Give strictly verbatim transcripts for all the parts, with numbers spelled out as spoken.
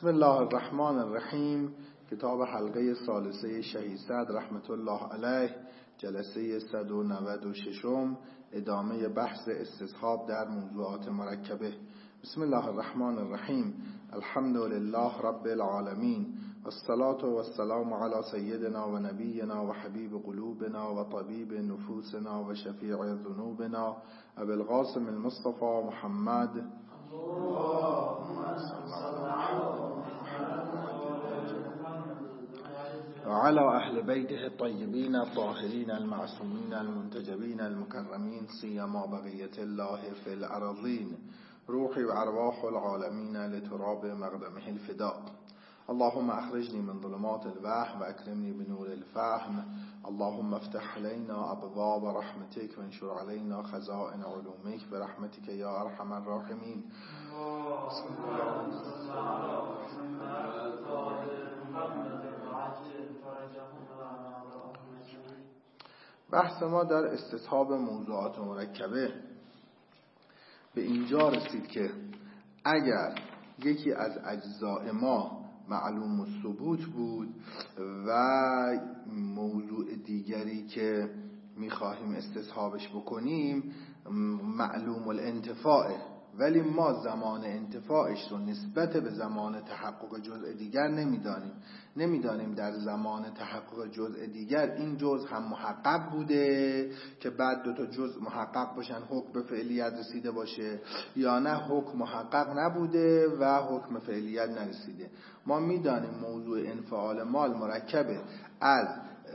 بسم الله الرحمن الرحیم. کتاب حلقه ثالثه شهید سعد رحمت الله علیه، جلسه صد و نود و شش، ادامه بحث استصحاب در موضوعات مرکبه. بسم الله الرحمن الرحیم. الحمد لله رب العالمین، والصلاة والسلام علی سیدنا و نبینا و حبیب قلوبنا و طبیب نفوسنا و شفیع ذنوبنا ابی القاسم المصطفى محمد وعلى أهل بيته الطيبين الطاهرين المعصومين المنتجبين المكرمين سيما بقية الله في الأرضين، روحي وأرواح العالمين لتراب مقدمه الفداء. اللهم أخرجني من ظلمات الوهم وأكرمني بنور الفهم. اللهم افتح علينا أبواب رحمتك وانشر علينا خزائن علومك برحمتك يا أرحم الراحمين. بحث ما در استصحاب موضوعات مرکبه به اینجا رسید که اگر یکی از اجزاء ما معلوم الثبوت بود و موضوع دیگری که میخواهیم استصحابش بکنیم معلوم الانتفاعه، ولی ما زمان انتفاعش رو نسبت به زمان تحقق جزء دیگر نمیدانیم نمیدانیم در زمان تحقق جزء دیگر این جزء هم محقق بوده که بعد دو تا جزء محقق باشن حکم به فعلیت رسیده باشه، یا نه حکم محقق نبوده و حکم فعلیت نرسیده. ما میدانیم موضوع انفعال مال مرکبه از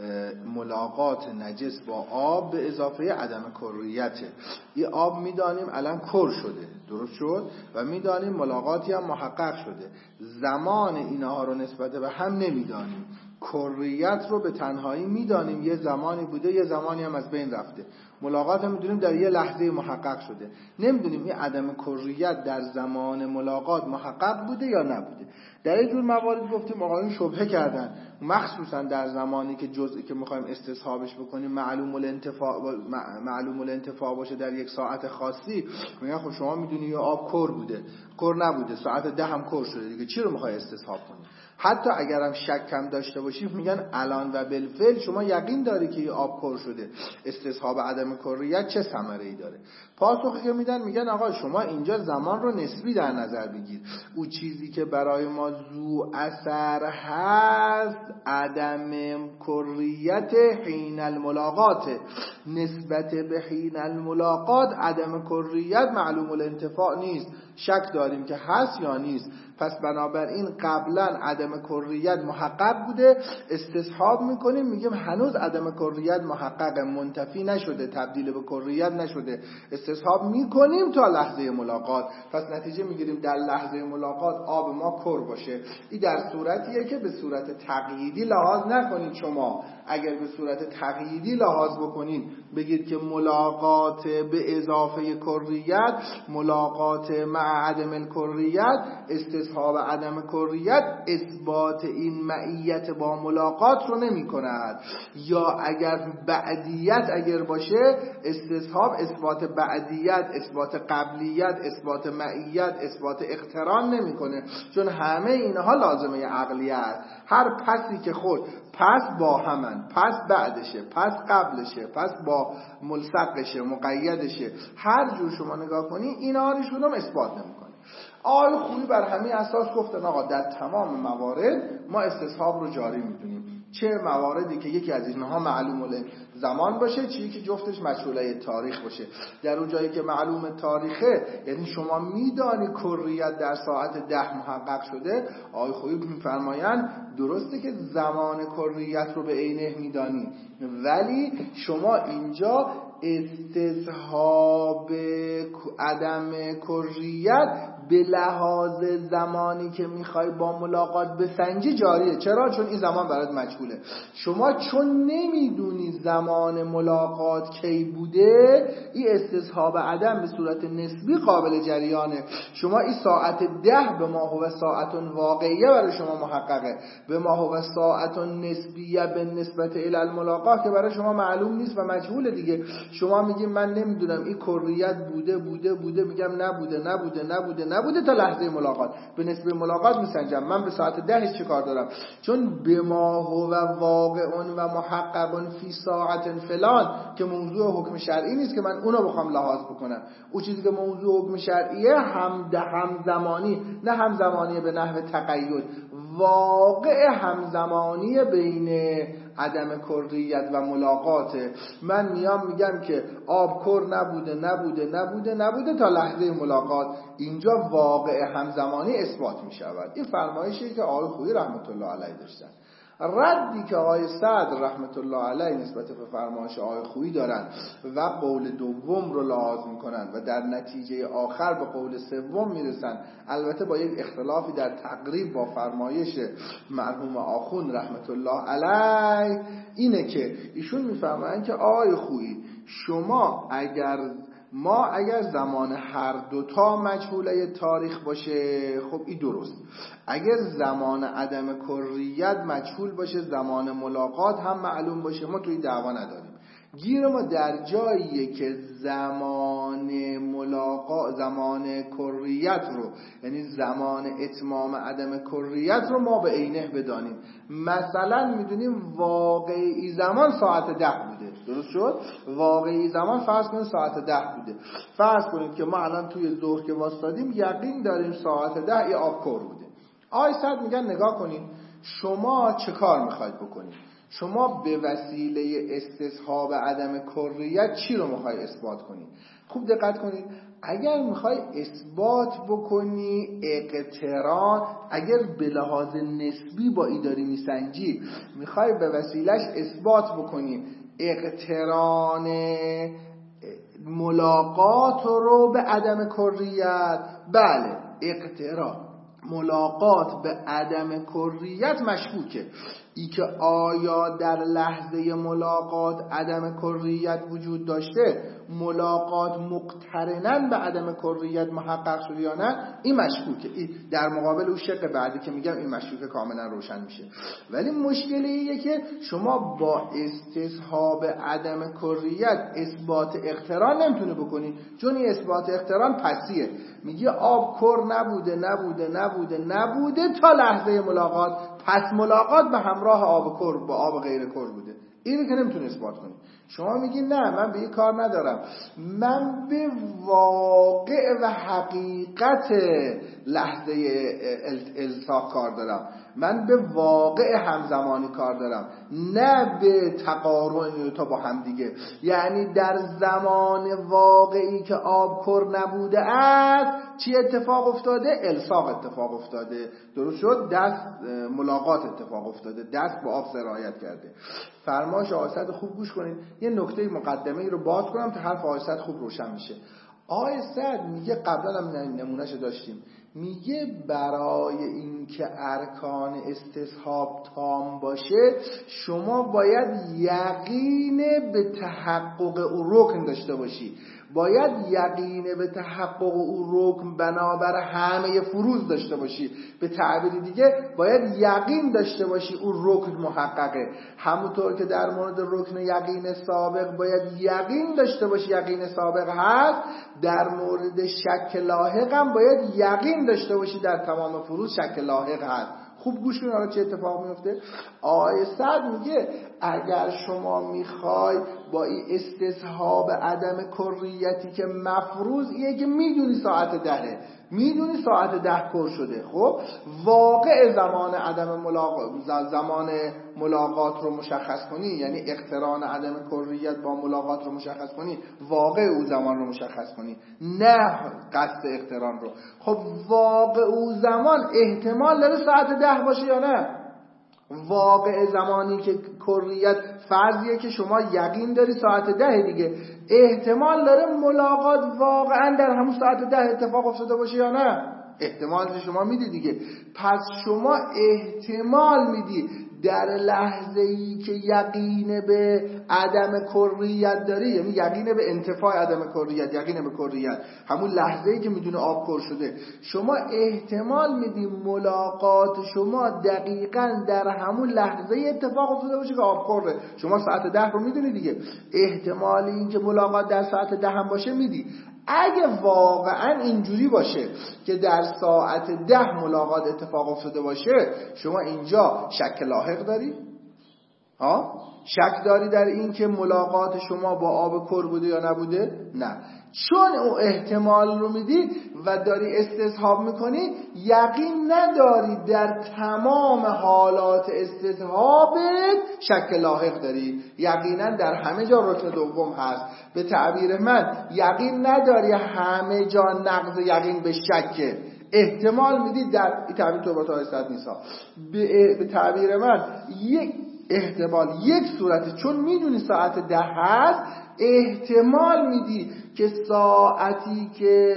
ملاقات نجس با آب به اضافه عدم کریته. این آب میدانیم الان کر شده، درست شد، و میدانیم ملاقاتی هم محقق شده. زمان اینها رو نسبت به هم نمیدانیم. کریت رو به تنهایی میدانیم یه زمانی بوده یه زمانی هم از بین رفته. ملاقات هم میدونیم در یه لحظه محقق شده. نمیدونیم این عدم کریت در زمان ملاقات محقق بوده یا نبوده. در این جور موارد گفتیم آقایون شبهه کردن، مخصوصا در زمانی که جزئی که میخوایم استصحابش بکنیم معلوم الانتفاع معلوم الانتفاع باشه در یک ساعت خاصی، میگن خب شما میدونی یه آب کر بوده، کر نبوده، ساعت ده هم کر شده، دیگه چی رو میخوای استصحاب کنی؟ حتی اگرم شک کم داشته باشی میگن الان و بالفعل شما یقین داری که یه آب کر شده، استصحاب عدم کریت چه ثمره‌ای داره؟ پاسخی که میدن میگن آقا شما اینجا زمان رو نسبی در نظر بگیر. اون چیزی که برای ما ذو اثر هست عدم کریت حین الملاقات، نسبت به حین الملاقات عدم کریت معلوم الانتفاع نیست، شک داریم که هست یا نیست. پس بنابراین قبلا عدم کریت محقق بوده، استصحاب میکنیم میگیم هنوز عدم کریت محقق، منتفی نشده، تبدیل به کریت نشده، استصحاب میکنیم تا لحظه ملاقات. پس نتیجه میگیریم در لحظه ملاقات آب ما کر باشه. این در صورتیه که به صورت تقییدی لحاظ نکنید. شما اگر به صورت تقییدی لحاظ بکنید بگید که ملاقات به اضافه کریت ملاقات مع عدم الکریت استصحاب عدم کریت اثبات این معیت با ملاقات رو نمی کند، یا اگر بعدیت اگر باشه استصحاب اثبات بعدیت، اثبات قبلیت، اثبات معیت، اثبات اقتران نمی کنه، چون همه اینها لازمه عقلیه است. هر پسی که خود پس با همن، پس بعدشه، پس قبلشه، پس با ملصقشه، مقیدشه، هر جور شما نگاه کنی اینا رو شما اثبات نمی‌کنه. آقای خوبی بر همین اساس گفتن آقا در تمام موارد ما استصحاب رو جاری می‌دونیم، چه مواردی که یکی از اینها معلوم زمان باشه، چیزی که جفتش مجهوله تاریخ باشه. در اون جایی که معلوم تاریخه یعنی شما میدانی کریت در ساعت ده محقق شده، آقای خوبی می‌فرمایند درسته که زمان کریت رو به عینه میدانی، ولی شما اینجا استصحاب عدم کریت به لحاظ زمانی که میخوای با ملاقات بسنجی جاریه. چرا؟ چون این زمان برات مجهوله. شما چون نمیدونی زمان ملاقات کی بوده، این استصحاب عدم به صورت نسبی قابل جریانه. شما این ساعت ده به ما هو ساعت واقعیه برای شما محققه، به ما هو ساعت نسبیه به نسبت الی الملاقات که برای شما معلوم نیست و مجهوله دیگه. شما میگیم من نمیدونم این کریت بوده بوده بوده، میگم نبوده نبوده نبوده نبوده تا لحظه ملاقات. به نسبه ملاقات میسنجم من به ساعت ده چه کار دارم، چون به ما هو واقعون و محققون فی ساعت فلان که موضوع حکم شرعی نیست که من اونو بخوام لحاظ بکنم. اون چیزی که موضوع حکم شرعیه هم ده همزمانی، نه همزمانی به نحو تقید، واقع همزمانی بین عدم کریت و ملاقاته. من میام میگم که آب کر نبوده نبوده نبوده نبوده تا لحظه ملاقات، اینجا واقع همزمانی اثبات میشود. این فرمایشی که آقای خویی رحمت الله علیه داشتن. ردی که آقای صدر رحمت الله علیه نسبت به فرمایش آقای خویی دارن و قول دوم رو لحاظ میکنن و در نتیجه آخر به قول سوم میرسن، البته با یک اختلافی در تقریب با فرمایش مرحوم آخوند رحمت الله علیه، اینه که ایشون میفرمایند که آقای خویی شما اگر ما اگر زمان هر دوتا مجهوله تاریخ باشه خب این درست، اگر زمان عدم کریت مجهول باشه زمان ملاقات هم معلوم باشه ما توی دعوا نداریم. گیر ما در جاییه که زمان ملاقات زمان کریت رو، یعنی زمان اتمام عدم کریت رو ما به عینه بدانیم. مثلا میدونیم واقعی زمان ساعت ده بوده، درست شد؟ واقعی زمان فرض کنید ساعت ده بوده. فرض کنید که ما الان توی ظهر که واسطادیم یقین داریم ساعت ده ای آب کر بوده. آی صد میگن نگاه کنید شما چه کار میخواید بکنید؟ شما به وسیله استصحاب عدم کریت چی رو میخوای اثبات کنی؟ خوب دقت کنید، اگر میخوای اثبات بکنی اقتران، اگر به لحاظ نسبی با ای داری میسنجی میخوای به وسیلش اثبات بکنی اقتران ملاقات رو به عدم کریت، بله اقتران ملاقات به عدم کریت مشکوکه. ای که آیا در لحظه ملاقات عدم کریت وجود داشته، ملاقات مقترناً به عدم کریت محقق شده یا نه، این مشکوکه. این در مقابل اون شق بعدی که میگم این مشکوکه کاملا روشن میشه. ولی مشکل ایه که شما با استصحاب عدم کریت اثبات اقتران نمیتونه بکنی، چون این اثبات اقتران پسیه. میگه آب کر نبوده نبوده نبوده نبوده تا لحظه ملاقات، پس ملاقات به همراه آب کر با آب غیر کر بوده. اینو که نمیتونه اثبات کنی. شما میگی نه من به این کار ندارم، من به واقع و حقیقت لحظه التحاق کار دارم، من به واقع همزمانی کار دارم، نه به تقارن تا با هم دیگه. یعنی در زمان واقعی که آب کر نبوده است چی اتفاق افتاده؟ الصاق اتفاق افتاده، درست شد؟ دست ملاقات اتفاق افتاده، دست با آب سرایت کرده. فرمایش آقای صدر خوب گوش کنید، یه نکته مقدمه رو باز کنم تا حرف آقای صدر خوب روشن میشه. آقای صدر میگه، قبلا هم نمونهش داشتیم، میگه برای اینکه ارکان استصحاب تام باشه شما باید یقین به تحقق او رکن داشته باشی، باید یقین به تحقق او رکن بنابر همه فروض داشته باشی. به تعبیر دیگه باید یقین داشته باشی او رکن محققه. همونطور که در مورد رکن یقین سابق باید یقین داشته باشی یقین سابق هست، در مورد شک لاحق هم باید یقین داشته باشی در تمام فروض شک لاحق هست. خوب گوش کنید حالا چه اتفاق میفته. آیه صد میگه اگر شما میخوای با این استصحاب عدم کریتی که مفروض ایه که میدونی ساعت دهه، میدونی ساعت ده کر شده، خب واقع زمان عدم ملاقات زمان ملاقات رو مشخص کنی، یعنی اقتران عدم کریت با ملاقات رو مشخص کنی، واقع او زمان رو مشخص کنی، نه قصد اقتران رو. خب واقع او زمان احتمال داره ساعت ده باشه یا نه؟ واقع زمانی که کریت فرضیه که شما یقین داری ساعت ده دیگه، احتمال داره ملاقات واقعا در همون ساعت ده اتفاق افتاده باشه یا نه؟ احتمال شما میدی دیگه. پس شما احتمال میدی در لحظه ای که یقین به عدم کریت داری، یعنی یقین به انتفاع عدم کریت، یقین به کریت، همون لحظه ای که میدونه آب کر شده، شما احتمال میدی ملاقات شما دقیقاً در همون لحظه اتفاق افتاده باشه که آب کره. شما ساعت ده رو میدونی دیگه، احتمال این که ملاقات در ساعت ده هم باشه میدی. اگه واقعا اینجوری باشه که در ساعت ده ملاقات اتفاق افتاده باشه، شما اینجا شک لاحق داری؟ ها؟ شک داری در این که ملاقات شما با آب کر بوده یا نبوده؟ نه، چون اون احتمال رو میدی و داری استصحاب میکنی، یقین نداری در تمام حالات استصحابت شک لاحق داری. یقینا در همه جا رکن دوم هست. به تعبیر من یقین نداری همه جا نقض یقین به شک، احتمال میدی در این تعبیر تو با تا صد نیست ها. به تعبیر من یک احتمال یک صورته، چون میدونی ساعت ده هست، احتمال میدی که ساعتی که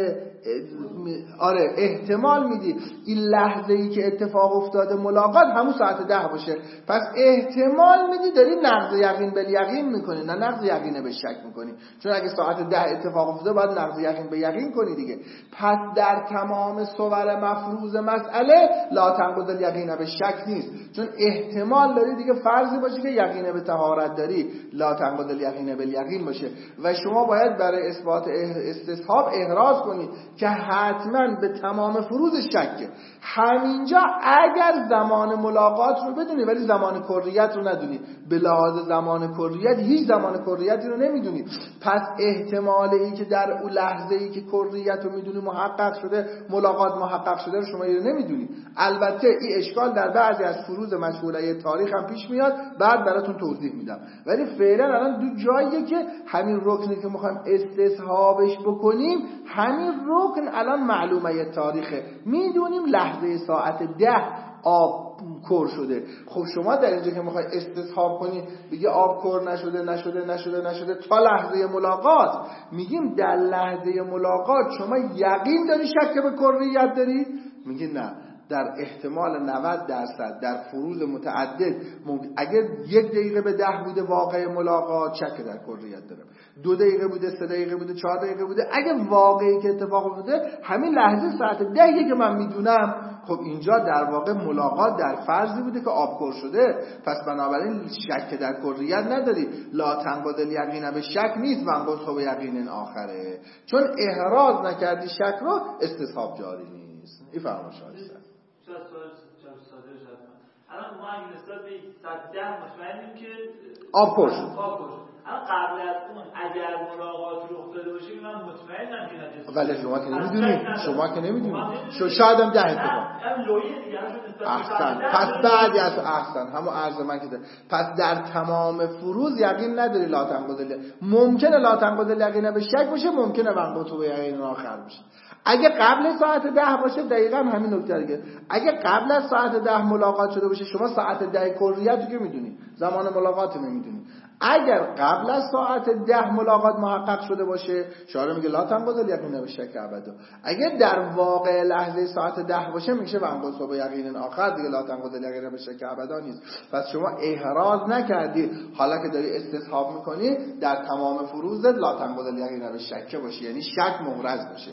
آره احتمال میدی این لحظه ای که اتفاق افتاده ملاقات همون ساعت ده باشه، پس احتمال میدی داری نقض یقین به یقین میکنی، نه نقض یقین به شک میکنی، چون اگه ساعت ده اتفاق افتاده باید نقض یقین به یقین کنی دیگه. پس در تمام صور مفروض مسئله لا تنقض الیقین به شک نیست، چون احتمال داری دیگه فرضی باشه که یقین به طهارت داری، لا تنقض الیقین به یقین باشه و شما باید برای اثبات استصحاب احراز کنی که حتما به تمام فروض شکه. همینجا اگر زمان ملاقات رو بدونی ولی زمان کریت رو ندونی، به لحاظ زمان کریت هیچ زمان کریتی رو نمیدونی، پس احتمال این که در اون لحظه ای که کریت رو میدونی محقق شده، ملاقات محقق شده رو شما رو نمیدونی. البته این اشکال در بعضی از فروض مشهوره تاریخ هم پیش میاد، بعد براتون توضیح میدم، ولی فعلا الان دو جاییه که همین رکنی که میخوایم استصحابش بکنیم، همین رکن الان معلومه تاریخه، میدونیم لحظه ساعت ده آب کر شده. خب شما در اینجا که میخوای استصحاب کنی بگی آب کر نشده نشده نشده نشده تا لحظه ملاقات، میگیم در لحظه ملاقات شما یقین داری شک به کریت داری؟ میگه نه، در احتمال نود درصد در فروض متعدد اگر یک دقیقه به ده بوده واقع ملاقات، شک در کریت دارم، دو دقیقه بوده، سه دقیقه بوده، چهار دقیقه بوده، اگه واقعی که اتفاق افتاده همین لحظه ساعت دهی که من میدونم، خب اینجا در واقع ملاقات در فرضی بوده که آب کر شده، پس بنابراین شک در کریت نداری، لا تنقض الیقین به شک نیست و انقض به یقین آخره، چون احراز نکردی شک رو استصحاب جاری نیست. این فرمایش هست. شاید سوال ساده شد. الان ما اگه نسبت به صد ده مطمئنیم که آب کر شد. آب کر شد. اما قبل از اون اگر ملاقات رخ داده باشه من مطمئنم که نجس. ولی شما که نمیدونید، شما که نمیدونید. شو شاید هم ده اتفاق. هم لویه دیگه احسن. پس بعدی از احسن همون عرض من که ده. پس در تمام فروض یقین نداری لا تنقض الیقین. ممکنه لا تنقض الیقین به شک باشه، ممکنه منقض به یقین آخر باشه. اگه قبل ساعت ده باشه دقیقاً همین نکته دیگه. اگه قبل از ساعت ده ملاقات شده باشه، شما ساعت ده کریت رو که میدونی، زمان ملاقات رو نمیدونی. اگر قبل از ساعت ده ملاقات محقق شده باشه، شارع میگه لا تنقض الیقین به شک ابدا. اگر در واقع لحظه ساعت ده باشه میشه منقض به یقین آخر دیگه، لا تنقض الیقین به شک ابدا نیست. پس شما احراز نکردی، حالا که داری استصحاب میکنی در تمام فروض لا تنقض الیقین به شک باشه، یعنی شک محرز باشه.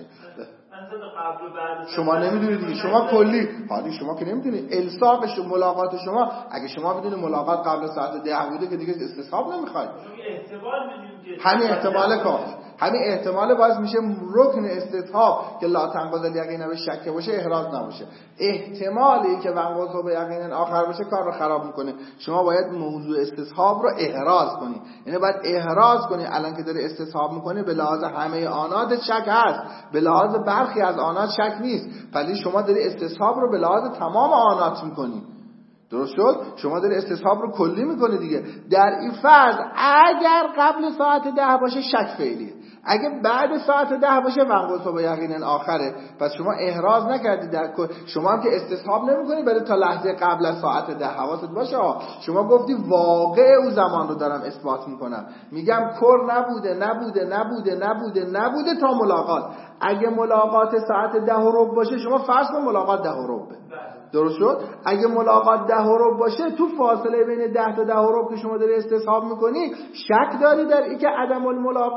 شما نمیدونید دیگه، شما کلی حالی شما که نمیدونید الساقش ملاقات شما، اگه شما بدونید ملاقات قبل ساعت ده بوده که دیگه استصحاب نمیخواید، همین احتمال کافی، همین احتمال باعث میشه رکن استصحاب که لا تنقض الیقین به شک باشه احراز نباشه. احتمالی که منقض به یقین آخر باشه کار رو خراب میکنه. شما باید موضوع استصحاب رو احراز کنی، یعنی باید احراز کنی الان که داری استصحاب میکنی به لحاظ همه آنات شک هست، به لحاظ برخی از آنات شک نیست، ولی شما داری استصحاب رو به لحاظ تمام آنات میکنی. درست شد؟ شما داری استصحاب رو کلی میکنی دیگه. در این فرض اگر قبل ساعت ده باشه شک فعلیه، اگه بعد ساعت ده باشه منقض به یقین آخره. پس شما احراز نکردی، در شما هم که استصحاب نمیکنی برای تا لحظه قبل از ساعت ده. حواست باشه، شما گفتی واقع او زمان رو دارم اثبات میکنم، میگم کر نبوده نبوده نبوده نبوده نبوده تا ملاقات. اگه ملاقات ساعت ده و ربع باشه، شما فرض کن ملاقات ده و ربع، درست شد؟ اگه ملاقات ده و ربع باشه، تو فاصله بین ده تا ده و ربع که شما داری استصحاب میکنی شک داری در این که عدم الملاقات،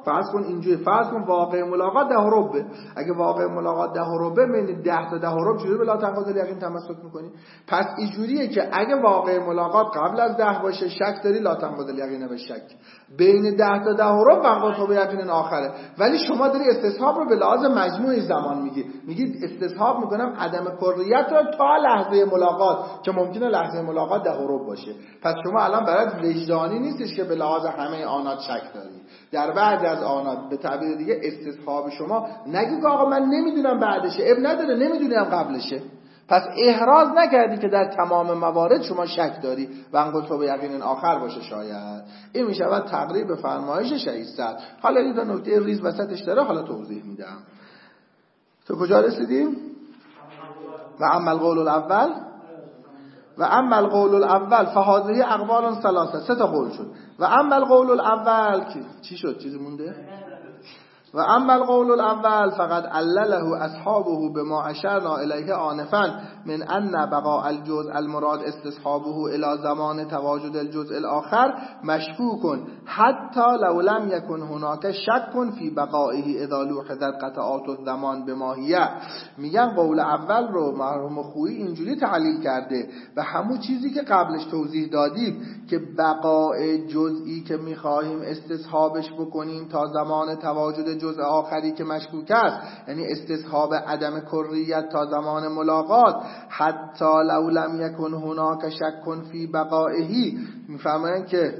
فرض کن اینجوری، فرض کن واقع ملاقات ده ربع. اگه واقع ملاقات ده ربع بین ده تا ده ربع چجوری به لا تنقضی الیقین تمسک میکنی؟ پس اینجوریه که اگه واقع ملاقات قبل از ده باشه شک داری، لا تنقضی الیقین به شک. بین ده تا ده ربع منقض به یقین آخره. ولی شما داری استصحاب رو به لحاظ مجموعی زمان میگی، میگی استصحاب میکنم عدم کریت رو تا لحظه ملاقات که ممکنه لحظه ملاقات ده ربع باشه. پس شما الان برات وجدانی نیستش که به لحاظ همه آنات شک داری. در بعضی از آنات به تعبیر دیگه استصحاب شما نگی که آقا من نمیدونم بعدشه، اب نداره نمیدونم قبلشه. پس احراز نکردی که در تمام موارد شما شک داری و انقض به یقین آخر باشه شاید. این میشود تقریب به فرمایش شهیدصدر. حالا این دو نکته ریز وسطش داره، حالا توضیح میدم. تو کجا رسیدیم؟ و اما القول الاول و اما القول الاول فهذه اقوال ثلاثه، سه تا قول شد. و اما القول الاول چی شد؟ چیزی مونده؟ و اما القول الاول فقد علله اصحابه بما اشرنا الیه آنفا من ان بقاء الجزء المراد استصحابه الى زمان تواجد الجزء الاخر مشکوک حتی لو لم يكن هناك شک فی بقائه اذا لوحظت قطعات الزمان بماهیه. میگن قول اول رو مرحوم خویی اینجوری تعلیل کرده و همون چیزی که قبلش توضیح دادیم که بقاء جزئی که میخواهیم استصحابش بکنیم تا زمان تواجد جزء آخری که مشکوک است، یعنی استصحاب عدم کریت تا زمان ملاقات، حتی لو لم یکن هناک شک فی بقائه، میفهمن که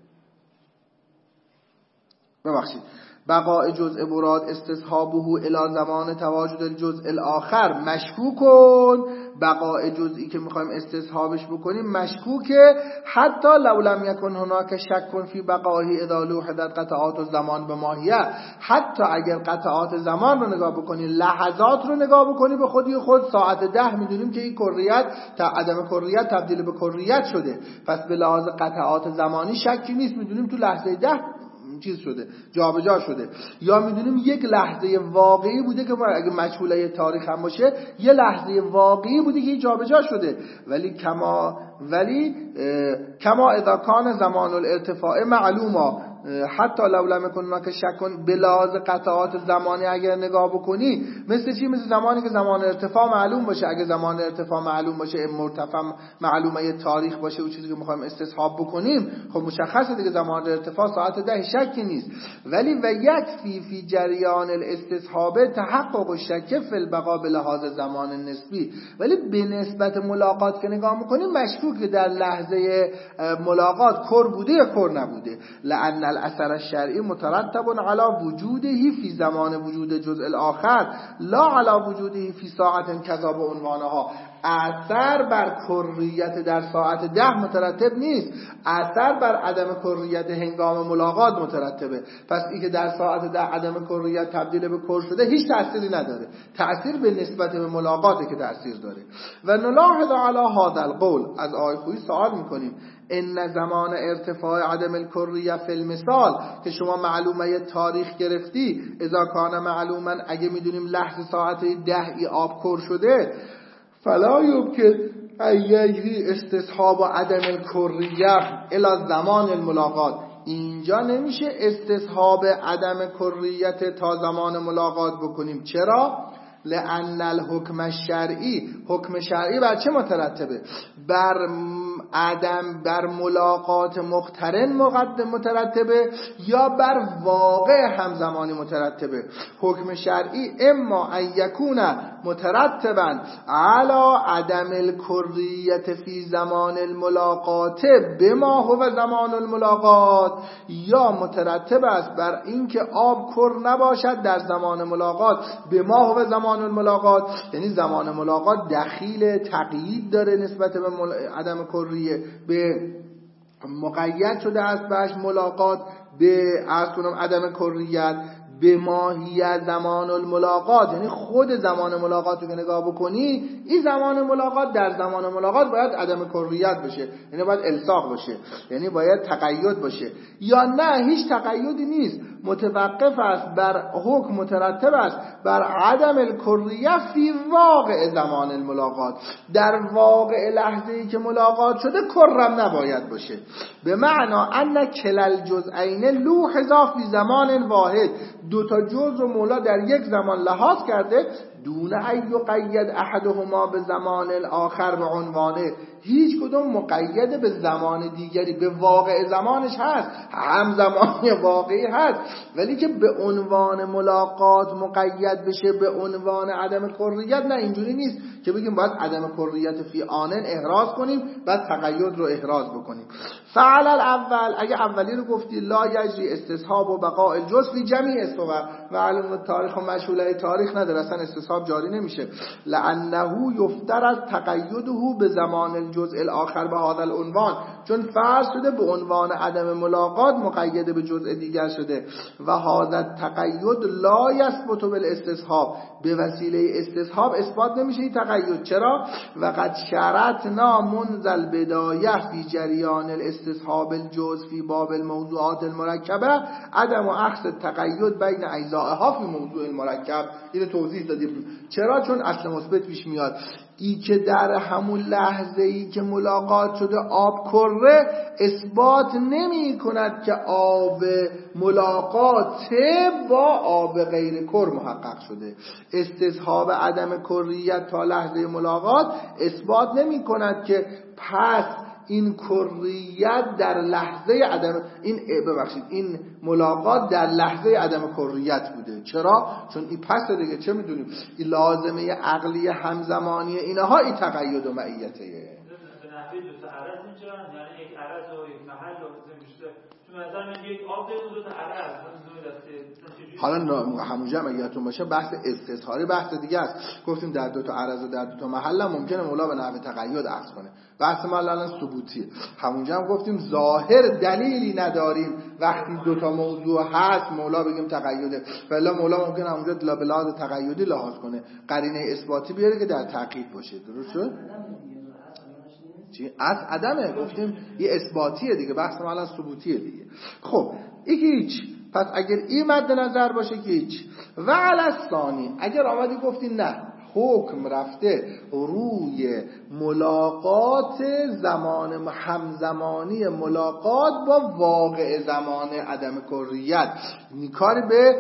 ببخشید بقاء جزء مراد استصحابه الی زمان تواجد الجزء الاخر مشکوکون، بقاء جزئی که میخوایم استصحابش بکنیم مشکوکه حتی لو لم یکن هناک شک فی بقائه اذا لوحظت قطعات الزمان بماهیه، حتی اگر قطعات زمان رو نگاه بکنی، لحظات رو نگاه بکنی به خودی خود، ساعت ده میدونیم که این کریت تا عدم کریت تبدیل به کریت شده، پس به لحاظ قطعات زمانی شکی نیست، میدونیم تو لحظه ده چیز شده، جابجا شده. یا میدونیم یک لحظه واقعی بوده که اگه مجهوله تاریخ هم باشه یه لحظه واقعی بوده که جابجا شده. ولی کما ولی کما اذا کان زمان الارتفاع معلوما حتی لو لم یکن هناک شک بلاز قطعات زمانی اگر نگاه بکنی، مثل چی؟ مثل زمانی که زمان ارتفاع معلوم باشه. اگه زمان ارتفاع معلوم باشه، مرتفع معلومه، یه تاریخ باشه و چیزی که میخوایم استصحاب بکنیم، خب مشخصه دیگه زمان ارتفاع ساعت ده شکی نیست. ولی و یکفی فی جریان الاستصحاب تحقق الشک فی البقاء به لحاظ زمان نسبی. ولی به نسبت ملاقات که نگاه میکنیم مشکوک در لحظه ملاقات کر بوده یا کر نبوده، لأن الاثر الشرعی مترتب علی وجوده فی زمان وجود جزء الاخر لا علی وجوده فی ساعت کذا به عنوانها. اثر بر کریت در ساعت ده مترتب نیست، اثر بر عدم کریت هنگام ملاقات مترتبه. پس این که در ساعت ده عدم کریت تبدیل به کر شده هیچ تأثیری نداره، تأثیر به نسبت به ملاقاته که تأثیر داره. و نلاحظ علی هذا القول، از آقای خویی سوال میکنیم ان زمان ارتفاع عدم الکریه فی المثال که شما معلومه تاریخ گرفتی، اذا کان معلوما اگه میدونیم لحظه ساعت ده ای آب کر شده، فلا یمکن ایجی استصحاب عدم الکریه الی زمان الملاقات، اینجا نمیشه استصحاب عدم کریت تا زمان ملاقات بکنیم. چرا؟ لأن الحکم الشرعی، حکم شرعی بر چه مترتبه؟ بر عدم بر ملاقات مقترن مقدم مترتبه یا بر واقع همزمانی مترتبه؟ حکم شرعی اما ان یکون مترتبا علی عدم الکریت فی زمان الملاقات بما هو زمان الملاقات، یا مترتب است بر اینکه آب کر نباشد در زمان ملاقات بما هو زمان الملاقات، یعنی زمان ملاقات دخیل تقیید داره نسبت به مل... عدم کریه، به مقید شده است بهش ملاقات به از کنم عدم کریت به ماهی زمان الملاقات، یعنی خود زمان ملاقات رو که نگاه بکنی، این زمان ملاقات در زمان ملاقات باید عدم کریت باشه، یعنی باید الصاق باشه، یعنی باید تقید باشه، یا نه هیچ تقیدی نیست، متوقف است بر حکم، مترتب است بر عدم الکریه فی واقع زمان الملاقات، در واقع لحظه‌ای که ملاقات شده کرم نباید باشه. به معنا ان کلل جزئین لوحظا فی زمان واحد، دو تا جزء رو مولا در یک زمان لحاظ کرده، دون ان یقید احدهما به زمان الاخر به عنوانه، هیچ کدوم مقید به زمان دیگری، به واقع زمانش هست، هم زمانی واقعی هست، ولی که به عنوان ملاقات مقید بشه به عنوان عدم کریت نه، اینجوری نیست که بگیم باید عدم کریت فی آنن احراز کنیم بعد تقید رو احراز بکنیم. فعل الاول، اگه اولی رو گفتی لا یجری استصحاب و بقاء الجزء فی جمیع الصور، معلوم تاریخ و مشهوله تاریخ نداره، اصلا استصحاب جاری نمیشه، لانه یفترض تقیده به زمان الجزء الاخر به هذا العنوان، چون فرض شده به عنوان عدم ملاقات مقید به جزء دیگر شده، و هذا التقید لا یثبت بالاستصحاب، به وسیله استصحاب اثبات نمیشه این تقید. چرا؟ وقد شرطنا منذ البدایه فی جریان الاستصحاب الجزء فی باب الموضوعات المرکبه عدم اخذ التقید بین اجزائها فی موضوع المرکب. اینو توضیح دادیم. چرا؟ چون اصل مثبت پیش میاد، ای که در همون لحظه ای که ملاقات شده آب کره، اثبات نمی کند که آب ملاقات با آب غیر کر محقق شده. استصحاب عدم کریت تا لحظه ملاقات اثبات نمی کند که پس این کریت در لحظه عدم این ببخشید این ملاقات در لحظه عدم کریت بوده. چرا؟ چون این پس دیگه چه میدونیم این لازمه عقلی همزمانی اینها این تقید و معیته. به نحوی دو تا عرض اینجا، یعنی یک عرض و یک محل و میشه، چون مثلا من یک آب داریم دو تا عرض حالا همونجا هم اگه یادتون باشه بحث استظهاری بحث دیگه است. گفتیم در دو تا عرض و در دو تا محل هم ممکنه مولا به نحو تقید عکس کنه. بحث ما الان ثبوتیه. همونجا هم گفتیم ظاهر دلیلی نداریم وقتی دو تا موضوع هست مولا بگیم تقیده، ولی مولا ممکنه همونجا لابلاد تقیدی لحاظ کنه، قرینه اثباتی بیاره که در تعقیب باشه. درست شد؟ چی؟ از عدمه گفتیم یه اثباتیه دیگه، بحث ما الان ثبوتیه دیگه. خب این هیچ، پس اگر این مد نظر باشه که هیچ. و علی الثانی، اگر آمدی گفتی نه حکم رفته روی ملاقات زمان همزمانی ملاقات با واقع زمان عدم کریت، کاری به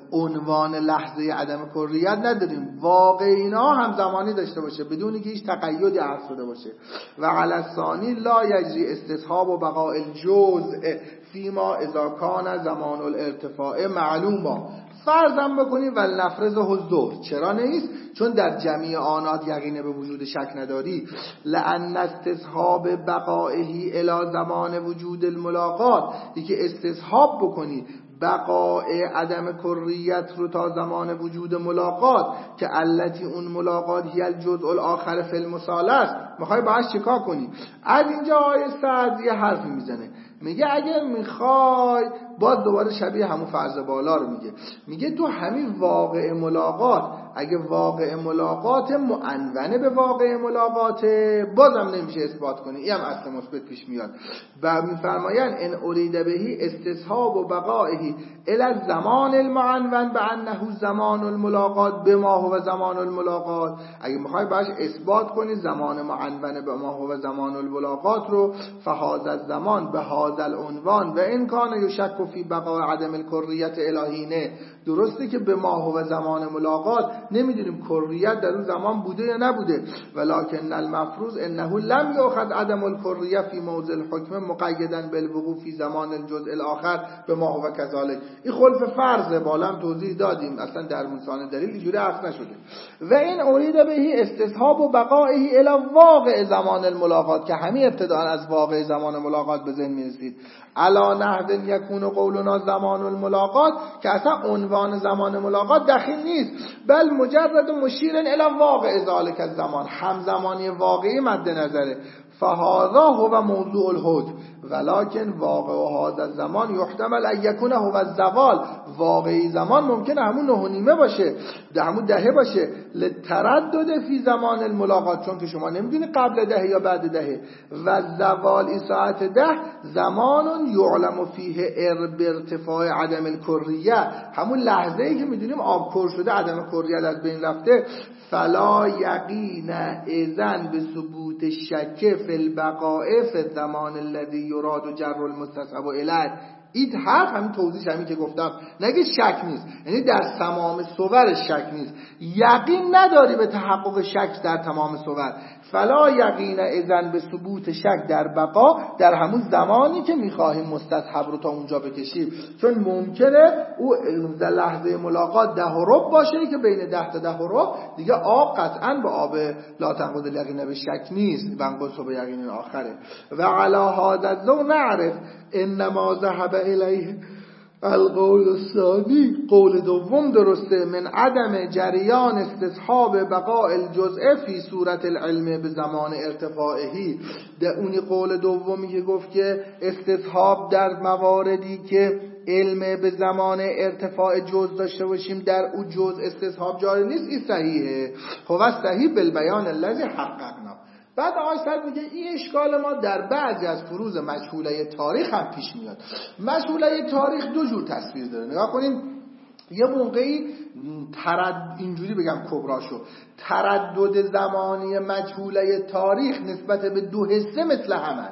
عنوان لحظه عدم کریت نداریم، واقع اینا همزمانی داشته باشه بدون که هیچ تقیدی عرض شده باشه. و علی الثانی لا یجری استصحاب و بقاء الجزء فیما اذا کان زمان الارتفاع معلوم با، فرضم بکنیم و نفرض حضور. چرا نیست؟ چون در جمعی آنات یقینه به وجود شک نداری. لأن استصحاب بقائه الی زمان وجود الملاقات، یکی استصحاب بکنی بقای عدم کریت رو تا زمان وجود ملاقات که علتی اون ملاقات هی الجزء الاخر فی المثال است، میخوای باهاش چیکار کنی؟ از اینجا آیه سعد یه حرف میزنه، میگه اگر میخوای باز دوباره شبیه همون فرض بالا رو میگه، میگه تو همین واقع ملاقات اگه واقع ملاقات معنونه به واقع ملاقات بازم نمیشه اثبات کنی، این هم اصل مثبت پیش میاد. و میفرمایند ان ارید بهی استصحاب و بقائه الی زمان المعنون به انه زمان الملاقات به ما هو زمان الملاقات، اگه میخوای باش اثبات کنی زمان معنونه به ما هو زمان الملاقات رو، فهذا الزمان به هذا العنوان و ان کان یشک فی بقاء عدم الکریت الهینه، درسته که به ما هو زمان ملاقات نمیدونیم کریت در اون زمان بوده یا نبوده، ولکن المفروض انه لم یؤخذ عدم الکریه فی موضع الحکم مقیدا بالوقوع فی زمان الجزء الاخر به ما هو کذالک. این خلف فرضه، بالا هم توضیح دادیم اصلا در موسان دلیل اینجوری عرض نشده. و این ارید بهی استصحاب و بقائه الی واقع زمان الملاقات، که همین ابتداء از واقع زمان ملاقات به ذهن میرسید، علا نحو یکون قولنا زمان الملاقات، که اصلا عنوان زمان ملاقات دخیل نیست، بل مجرد مشیر الی واقع ذالک الزمان، همزمانی واقعی مد نظره. فهذا هو موضوع الحکم ولكن واقع هذا الزمان يحتمل ان يكون هو الزوال. واقعی زمان ممکنه همون نه و نیمه باشه، ده همون دهه باشه. لتردد فی زمان الملاقات، چون که شما نمیدونی قبل دهه یا بعد دهه. و زوال این ساعت ده زمان یعلم فیه ارتفاع عدم الکریه، همون لحظه ای که میدونیم آب کر شده، عدم کریت از بین رفته. فلا یقین اذن به ثبوت شک فی البقاء فی الزمان الذی یراد جر المستصحب الیه. این حرف همین توضیح همین که گفتم، نگه شک نیست، یعنی در تمام صور شک نیست. یقین نداری به تحقق شک در تمام صور. فلا یقین اذن به ثبوت شک در بقا، در همون زمانی که میخواهیم مستصحب رو تا اونجا بکشیم، چون ممکنه او لحظه ملاقات ده و ربع باشه که بین ده تا ده و ربع دیگه آب قطعا به آب لا تنقض الیقین به شک نیست، بنقص به یقین آخره. و علی هذا الذو نعرف انما ذهب الیه القول الثانی، قول دوم درسته، من عدم جریان استصحاب بقاء الجزء فی صورت العلم به زمان ارتفاعهی. در اونی قول دومی که گفت که استصحاب در مواردی که علم به زمان ارتفاع جزء داشته باشیم در او جزء استصحاب جاری نیست، این صحیحه. هو صحیح بالبیان الذی حققنا. بعد آقای سعد میگه این اشکال ما در بعضی از فروض مجهوله تاریخ هم پیش میاد. مجهوله تاریخ دو جور تصویر داره، نگاه کنین. یه موقعی ترد اینجوری بگم کبراشو، تردد زمانی مجهوله تاریخ نسبت به دو حصه مثل همن،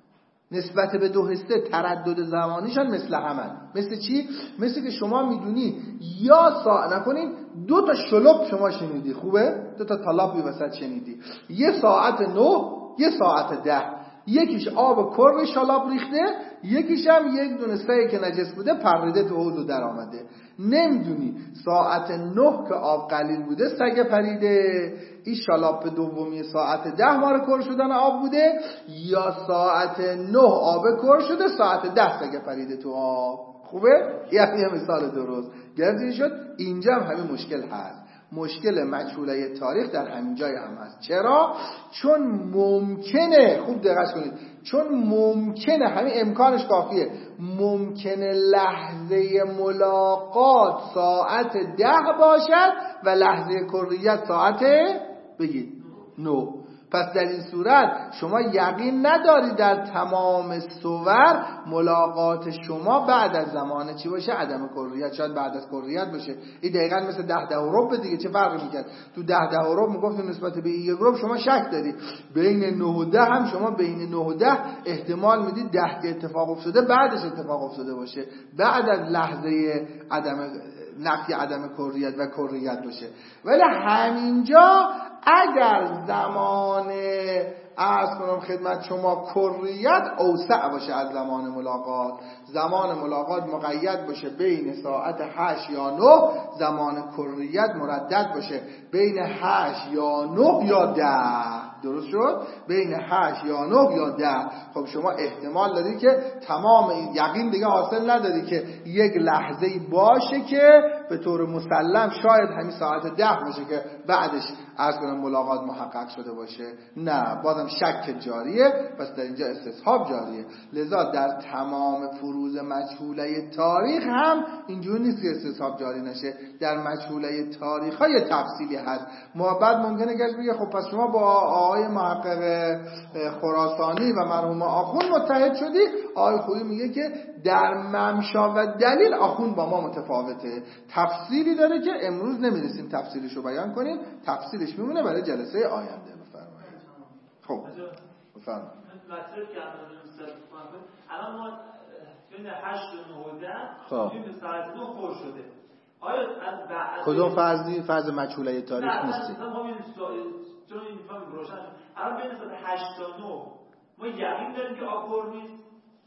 نسبت به دو حصه تردد زمانیشان مثل همن. مثل چی؟ مثل که شما میدونی یا ساعت نکنین دو تا شلوب شما شنیدی، خوبه؟ دو تا طلاقی وسط شنیدی، یه ساعت نه یه ساعت ده، یکیش آب کر شلاب ریخته، یکیش هم یک دونه سعی که نجس بوده پریده تو حوض و در آمده. نمیدونی ساعت نه که آب قلیل بوده سگ پریده، این شلاپ دومی ساعت ده مار کر شدن آب بوده، یا ساعت نه آب کر شده ساعت ده سگ پریده تو آب. خوبه؟ یعنی یه مثال درست گردی شد. اینجا هم همین مشکل هست. مشکل مجهوله تاریخ در همین جای هم هست. چرا؟ چون ممکنه، خوب دقت کنید، چون ممکنه، همین امکانش کافیه، ممکنه لحظه ملاقات ساعت ده باشد و لحظه کریت ساعت بگید نو. پس در این صورت شما یقین نداری در تمام صور ملاقات شما بعد از زمان چی باشه؟ عدم کریت، شاید بعد از کریت باشه. این دقیقاً مثل ده ده و ربع دیگه، چه فرقی میکرد؟ تو ده ده و ربع میگفتیم نسبت به یک ربع شما شک داری، بین نه و ده هم شما بین نه و ده احتمال میدید ده که اتفاق افتاده بعدش اتفاق افتاده باشه، بعد از لحظه عدم نفی عدم کریت و کریت باشه. ولی همینجا اگر زمان عرض کنم خدمت شما کریت اوسع باشه از زمان ملاقات، زمان ملاقات مقید باشه بین ساعت هشت یا نه، زمان کریت مردد باشه بین هشت یا نه یا ده. درست شد؟ بین هشت یا نه یا ده. خب شما احتمال داری که تمام یقین دیگه حاصل نداری که یک لحظه‌ای باشه که به طور مسلم شاید همین ساعت ده باشه که بعدش عرض کنم ملاقات محقق شده باشه. نه، بازم شک جاریه، پس در اینجا استصحاب جاریه. لذا در تمام فروض مجهوله تاریخ هم اینجوری نیست که استصحاب جاری نشه. در مجهوله تاریخ ها یه تفصیلی هست. ما بعد ممکنه کسی بگه خب پس شما با آقای محقق خراسانی و مرحوم آخوند متحد شدی. آقای خویی میگه که در ممشا و دلیل آخوند با ما متفاوته، تفصیلی داره که امروز نمیرسیم تفصیلش رو بیان کنیم، تفصیلش میمونه برای جلسه آینده. بفرمایید. خب بفرمایید. مطلب که الان ما بین هشت و نه و ده این به ساعت نه خور شده. آیا از بعد کدوم فرضی؟ فرض مجهوله تاریخ نیستی. نه ما این چون این فهم روشن شد. الان بین ساعت هشت تا نه ما یقین داریم که آب کر نیست.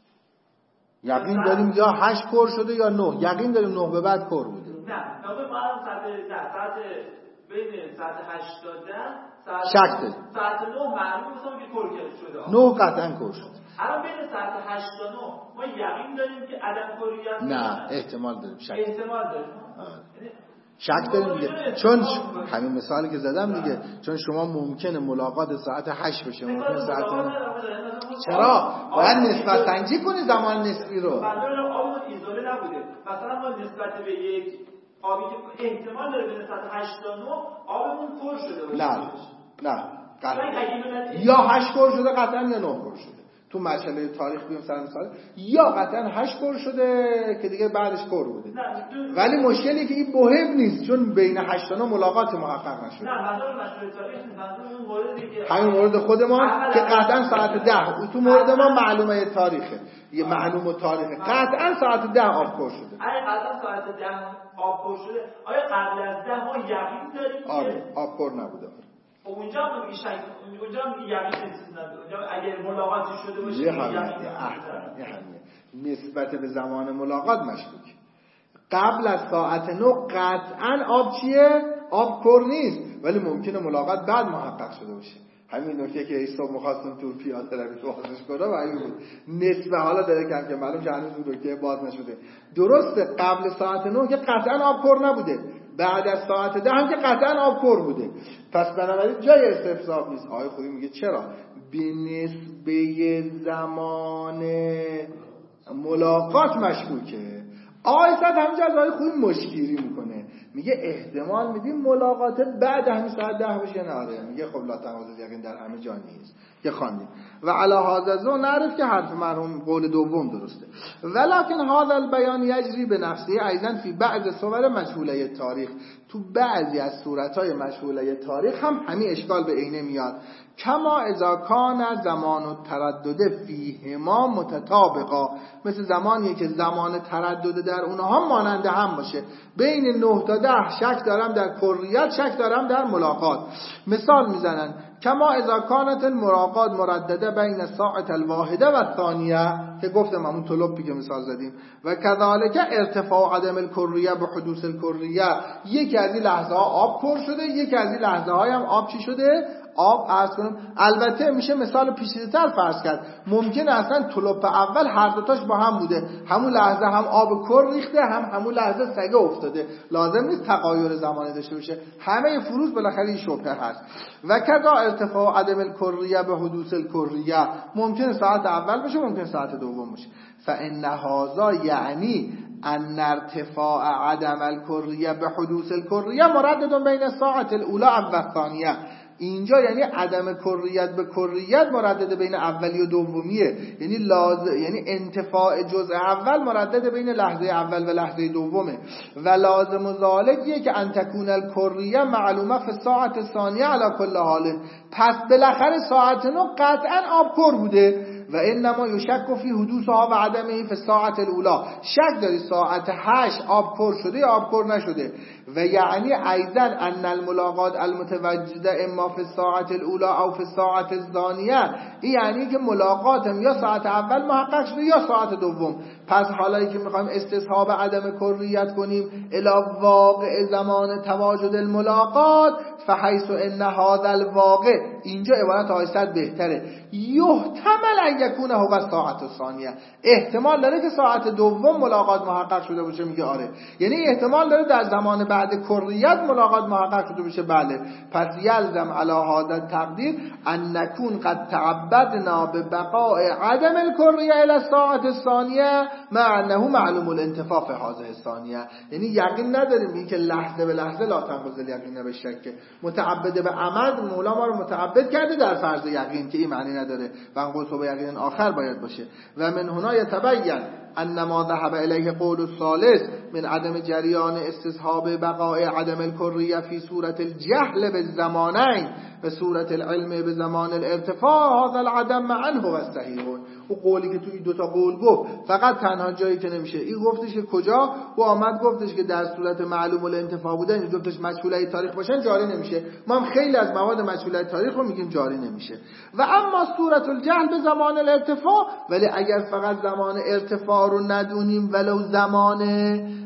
یقین داریم یا هشت کر شده یا نه. یقین داریم نه به بعد کر بوده. نه نقطه ما الان ساعت نه ساعت بین ساعت هشت تا ده ساعت شک داریم. ساعت نه معلومه مثلا که کر شده. نه قطعا کر شده. الان بین ساعت هشت تا نه ما یقین داریم که عدم کریت نه احتمال داریم، شک احتمال داریم. شک داریم دیگه، چون همین مثالی که زدم دیگه، چون شما ممکنه ملاقات ساعت هشت بشه، ممکنه ساعت چرا باید نسبت سنجی کنی زمان نسبی رو. منظورم آب ایزوله نبوده، مثلا ما نسبت به یک آبی که احتمال داره به نسبت هشت تا نه آبمون پر شده باشه. نه نه قطعا یا هشت پر شده قطعا یا نه پر شده. تو مسئله تاریخ بیم سر مثال یا قطعا هشت پر شده که دیگه بعدش پر بوده، ولی مشکلی که این مهم نیست چون بین هشت تا نه ملاقات محقق نشده. نه منظور مسئله تاریخ نیست، منظور اون موردی که همین مورد خودمان که قطعا ساعت ده، تو مورد ما معلومه تاریخه، یه معلومه تاریخه قطعا ساعت ده آب پر شده. آیا قطعا ساعت ده آب پر شده؟ آیا قبل از ده ما یقین داریم؟ آره آب پر نبوده. اونجا هم میگه شک، اونجا هم میگه یقین نیست، اونجا اگر ملاقاتی شده باشه یه همین نسبت به زمان ملاقات مشکوک. قبل از ساعت نه قطعا آب چیه؟ آب پر نیست، ولی ممکنه ملاقات بعد محقق شده باشه. همین نکته که ایسا مخواستم تو پیاده روی تو بازش کنم و همین بود. نسبه حالا داره کم که معلوم که هنوز اون نکته باز نشده. درسته قبل ساعت نه که قطعا آب پر نبوده، بعد از ساعت ده هم که قطعا آب پر بوده، پس بنابراین جای استفسار نیست. آقای خودی میگه چرا؟ به نسبه زمان ملاقات مشکوکه. آقای صد همینجا از آقای خودی مشکیری میکنه، میگه احتمال میدیم ملاقات بعد همین ساعت ده باشه. نه آره، میگه خب لا تناقض یقین در همه جا نیست که خواندیم و علی هذا ذو نعرف که حرف مرحوم قول دوم درسته، ولکن هذا البیان یجری به نفسه ایضا فی بعض صور مجهوله تاریخ. تو بعضی از صورت‌های مجهوله تاریخ هم همین اشکال به عینه میاد. کما اذا کان زمان التردد فیهما متطابقا، مثل زمانی که زمان تردد در اونها ماننده هم باشه. بین نه تا ده شک دارم در کریت، شک دارم در ملاقات. مثال میزنن کما اذا کانت الملاقات مردده بین ساعت الواحده و الثانیه، که گفتم همون طلبی که مثال زدیم، و کذالک ارتفاع عدم الکریه به حدوث الکریه، یکی از این لحظه ها آب پر شده، یکی از این لحظه های هم آب چی شده؟ آب عرض کنم. البته میشه مثال پیچیده‌تر فرض کرد، ممکنه اصلا طلب اول هر دوتاش با هم بوده، همون لحظه هم آب کر ریخته، هم همون لحظه سگه افتاده، لازم نیست تغایر زمانی داشته باشه، همه فروض بالاخره این شبهه هست. و کذا ارتفاع عدم الکریه به حدوث الکریه، ممکنه ساعت اول باشه، ممکنه ساعت دوم باشه. فان هذا یعنی ان ارتفاع عدم الکریه به حدوث الکریه مردد بین الساعه الاولى و الثانیه. اینجا یعنی عدم کریت به کریت مردد بین اولی و دومیه، یعنی لازم، یعنی انتفاع جزء اول مردد بین لحظه اول و لحظه دومه. و لازم ذالکیه که ان تکون الکریه معلومه فی الساعه الثانیه علی کل حال، پس بالاخره ساعت نه قطعا آب پر بوده. و انما یشک فی حدوثها و عدمه فی الساعه الاولى، شک داری ساعت هشت آب پر شده یا آب پر نشده. و یعنی ایضا ان الملاقات المتوجده اما فی الساعه الاولى او فی الساعه الثانیه، این یعنی که ملاقات هم یا ساعت اول محقق شده یا ساعت دوم. پس حالا که میخوایم استصحاب عدم کریت کنیم الی واقع زمان تواجد الملاقات، فحیث ان هذا الواقع، اینجا عبارت آیست بهتره، یحتمل ان یکون هو الساعه الثانیه، احتمال داره که ساعت دوم ملاقات محقق شده باشه. میگه آره، یعنی احتمال داره در زمان بعد کریت ملاقات محقق شده باشه. بله، پس یلزم علی هذا التقدیر ان نکون قد تعبدنا ببقاء عدم الکریه الی الساعه الثانیه مع انه معلوم الانتفاع فی هذه الثانیه، یعنی یقین نداریم این که لحظه به لحظه لا تنقض الیقین به شک، متعبد به عمد مولا ما رو متعبد کرده در فرض یقین که این معنی نداره و قوت به یقین آخر باید باشه. و من هنا یتبین ان ما ذهب الیه قول الثالث من عدم جریان استصحاب بقاء عدم الکریه فی صورت الجهل بالزمانین و صورت العلم به زمان الارتفاع، هذا العدم معا هو الصحیح. او قولی که توی دو تا قول گفت فقط تنها جایی که نمیشه، این گفتش که کجا، و آمد گفتش که در صورت معلوم الانتفاع بودن، این گفتش مجهوله تاریخ باشن جاری نمیشه. ما هم خیلی از مواد مجهوله تاریخ رو میگیم جاری نمیشه. و اما صورت الجهل به زمان الارتفاع، ولی اگر فقط زمان ارتفاع رو ندونیم ولو زمان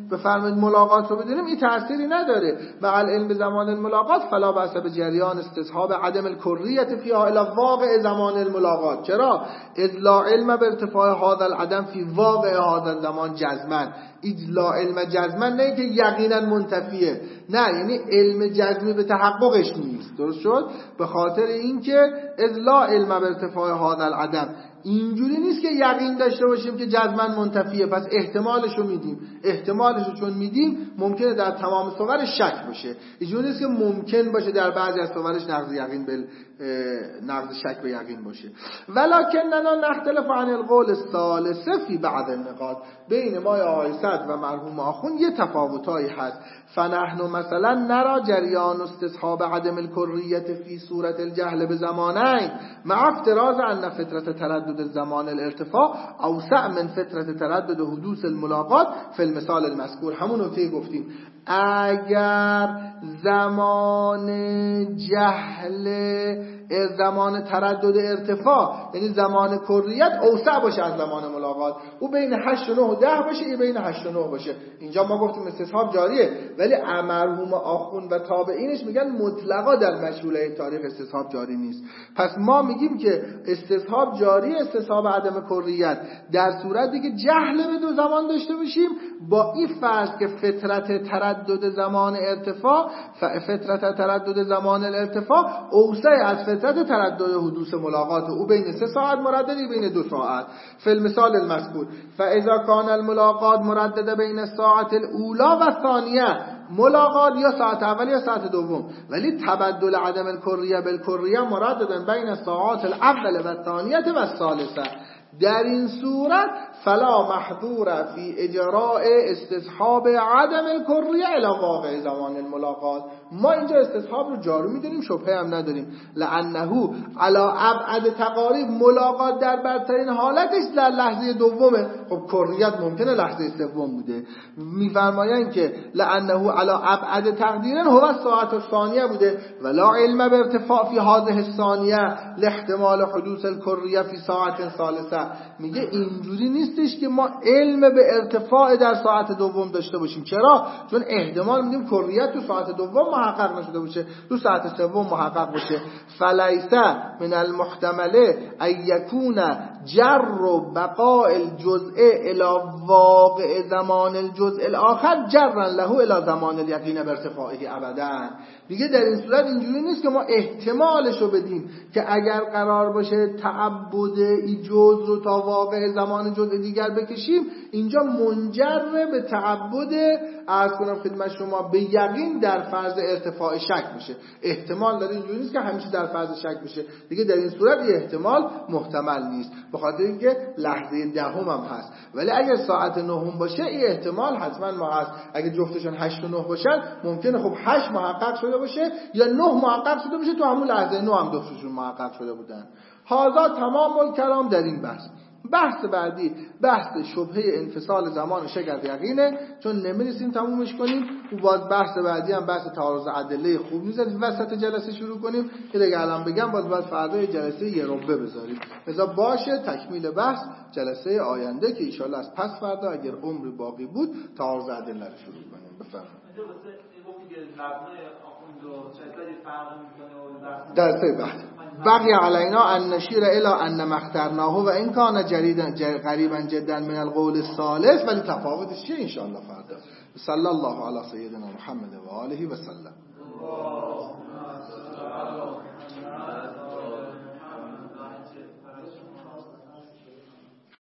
بفرمایید ملاقات رو بدونیم این تأثیری نداره. مع العلم زمان الملاقات فلا بأس بجریان استصحاب عدم الکریت فیها الی واقع زمان الملاقات. چرا؟ اذ لا علم بارتفاع هذا العدم فی واقع هذا الزمان جزما. اذ لا علم جزما نه که یقینا منتفیه، نه، یعنی علم جزمی به تحققش نیست. درست شد؟ به خاطر اینکه اذ لا علم بارتفاع هذا العدم، اینجوری نیست که یقین داشته باشیم که جزما منتفیه پس احتمالشو میدیم. احتمالشو چون میدیم ممکنه در تمام صورش شک باشه. اینجوری نیست که ممکن باشه در بعضی از صورش نقض یقین به نقض شک به یقین باشه. ولکننا نختلف عن القول الثالث فی بعض النقاط. بین ما آقای صدر و مرحوم آخوند یه تفاوتایی هست. فنحن مثلا نرى جریان استصحاب عدم الکریت فی صورت الجهل بزمانین مع افتراض ان فترة تردد الزمان الارتفاع اوسع من فترة تردد حدوث الملاقات فی المثال المذکور. همون نکته گفتیم اگر زمان جهل زمان تردد ارتفاع یعنی زمان کریت اوسع باشه از زمان ملاقات، او بین هشت و نه و ده باشه، این بین هشت و نه باشه، اینجا ما گفتیم استصحاب جاریه. ولی مرحوم آخوند و تابعینش میگن مطلقا در مشهوله تاریخ استصحاب جاری نیست. پس ما میگیم که استصحاب جاری، استصحاب عدم کریت در صورتی که جهل به دو زمان داشته باشیم، با این فرض که فترت تردد زمان ارتفاع فترت تردد زمان الارتفاع اوسع از فترت تردد حدوث ملاقات، او بین سه ساعت مرددی بین دو ساعت. فی المثال المذکور فاذا کان الملاقات مردد بین الساعت الاولى و الثانیه، ملاقات یا ساعت اول یا ساعت دوم، ولی تبدل عدم الکریه بالکریه مردد بین الساعات الاول و الثانیه و الثالثه. در این صورت فلا محظور فی اجراء استصحاب عدم الکریه الی واقع زمان الملاقات. ما اینجا استصحاب رو جاری میدونیم، شبهه هم نداریم. لانه علی ابعد تقاریب، ملاقات در بدترین حالتش در لحظه دومه. خب کریت ممکنه لحظه سوم بوده. میفرمایند که لانه علی ابعد تقدیرا هو ساعت الثانیه بوده ولا علم بارتفاع فی هذه الثانیه لاحتمال حدوث الکریه فی ساعت ثالثه. میگه اینجوری نیستش که ما علم به ارتفاع در ساعت دوم داشته باشیم. چرا؟ چون احتمال میدیم کریت تو ساعت دوم محقق نشده باشه، تو ساعت سوم محقق باشه. فلیس من المحتمل ان یکون جر و بقاء الجزء الى واقع زمان الجزء الاخر جرا له الى زمان الیقین بارتفاعه ابدا. دیگه در این صورت اینجوری نیست که ما احتمالشو بدیم که اگر قرار باشه تعبد ای جزء رو تا واقع زمان جزء دیگر بکشیم، اینجا منجر به تعبد عرض کنم خدمت شما به یقین در فرض ارتفاع شک بشه. احتمال داره، اینجوری نیست که همیشه در فرض شک بشه. دیگه در این صورت یه احتمال محتمل نیست، به خاطر اینکه لحظه دهم هم هست. ولی اگر ساعت نهم باشه این احتمال حتما ما هست. اگه جفتشون هشت و نه باشن ممکنه خب هشت محقق شده باشه یا نه محقق شده باشه، تو همون لحظه نه هم جفتشون محقق شده بودن. هذا تمام الکلام در این بحث. بحث بعدی بحث شبهه انفصال زمان و شک از یقینه، چون نمیرسیم تمومش کنیم. و باز بحث بعدی هم بحث تعارض ادله خوب نیست از وسط جلسه شروع کنیم که دیگه الان بگم باز باز فردا جلسه یه ربع بذاریم. لذا باشه تکمیل بحث جلسه آینده که ان شاء الله از پس فردا اگر عمر باقی بود تعارض ادله رو شروع کنیم. بفرمایید. درسه بعد بقی علینا ان نشیر الی ان مخترناه و این کان جریدا قریبا جدا من القول الثالث، ولی تفاوتش چیه ان شاء الله فردا. صلی الله علی سیدنا محمد و آله و سلم.